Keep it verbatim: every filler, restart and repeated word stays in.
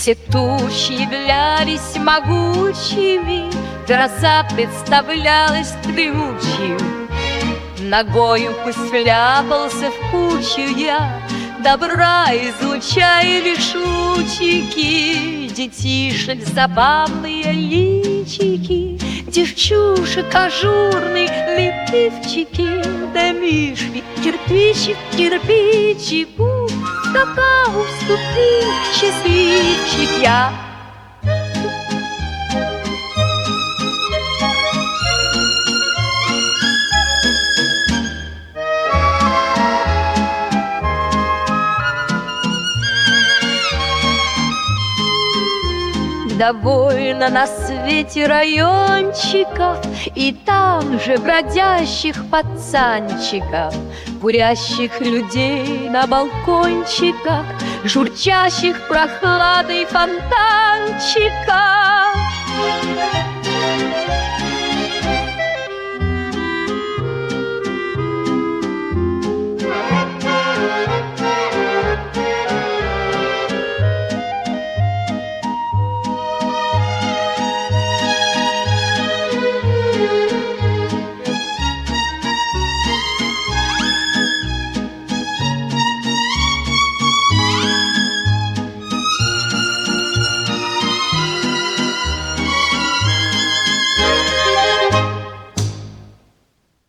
Все тучи являлись могучими, гроза представлялась дремучей. Ногою пусть вляпался в кучу я, добра излучая лишь лучики. Детишек забавные личики, девчушек ажурные лепивчики, домишки, кирпичик, кирпичику, какао вступил счастливчик я. Довольно на свете райончиков и там же бродящих пацанчиков, курящих людей на балкончиках, журчащих прохладой фонтанчиков.